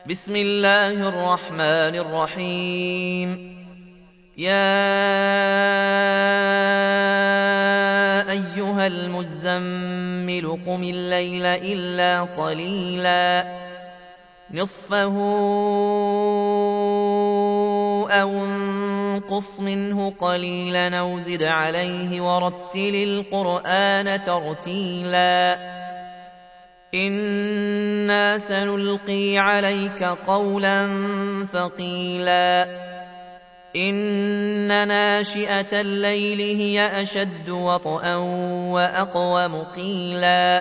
بسم الله الرحمن الرحيم. يا أيها المزمل قم الليل إلا قليلا نصفه أو انقص منه قليلا أو زد عليه ورتل القرآن ترتيلا إنا سنلقي عليك قولا ثقيلا إن ناشئة الليل هي أشد وطئا وأقوم قيلا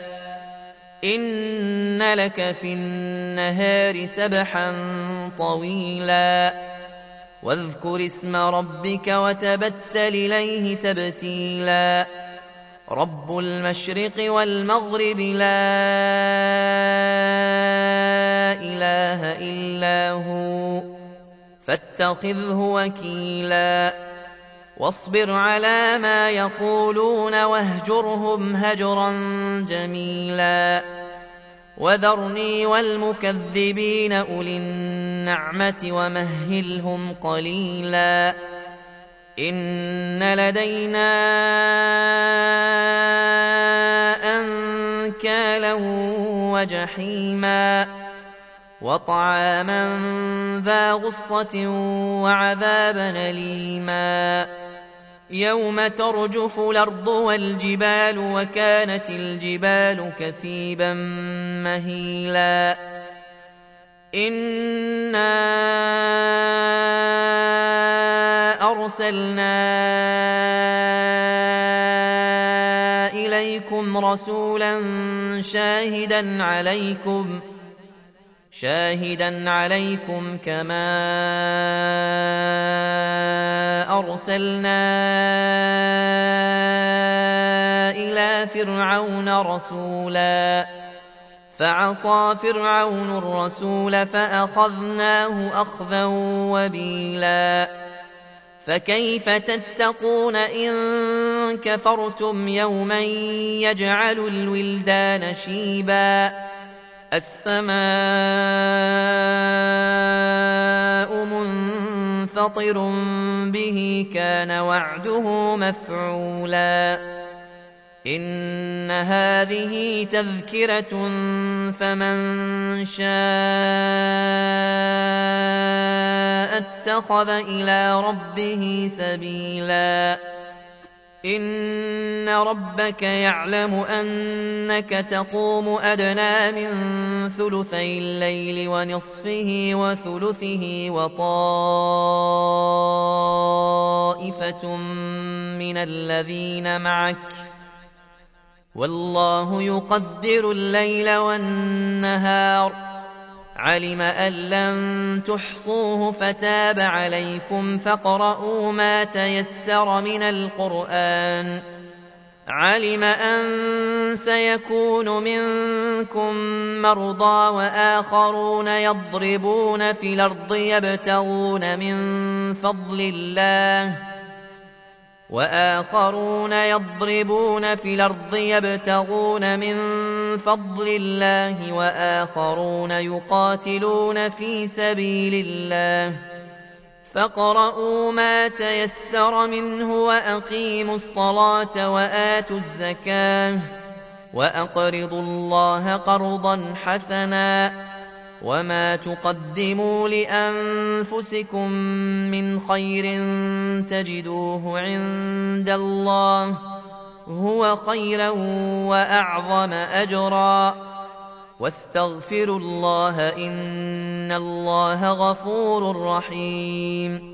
إن لك في النهار سبحا طويلا واذكر اسم ربك وتبتل إليه تبتيلا رب المشرق والمغرب لا إله إلا هو فاتخذه وكيلا واصبر على ما يقولون واهجرهم هجرا جميلا وذرني والمكذبين أولي النعمة ومهلهم قليلا إن لدينا أنكالا وجحيما وطعاما ذا غصة وعذابا أليما يوم ترجف الأرض والجبال وكانت الجبال كثيبا مهيلا إنا أرسلنا إليكم رسولا شاهدا عليكم كما أرسلنا إلى فرعون رسولا فعصى فرعون الرسول فأخذناه أخذا وبيلا فكيف تتقون إن كفرتم يوما يجعل الولدان شيبا السماء منفطر به كان وعده مفعولا إن هذه تذكرة فمن شاء اتخذ إلى ربه سبيلا إن ربك يعلم أنك تقوم أدنى من ثلثي الليل ونصفه وثلثه وطائفة من الذين معك والله يقدر الليل والنهار علم أن لن تحصوه فتاب عليكم فاقرؤوا ما تيسر من القرآن علم أن سيكون منكم مرضى وآخرون يضربون في الأرض يبتغون من فضل الله وآخرون يقاتلون في سبيل الله فاقرؤوا ما تيسر منه وأقيموا الصلاة وآتوا الزكاة وأقرضوا الله قرضا حسنا وما تقدموا لأنفسكم من خير تجدوه عند الله هو خيرا وأعظم أجرا واستغفروا الله إن الله غفور رحيم